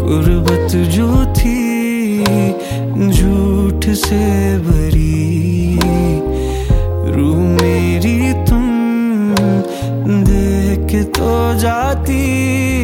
गुर्बत जो थी झूठ से भरी, रूह मेरी तुम देख तो जाती।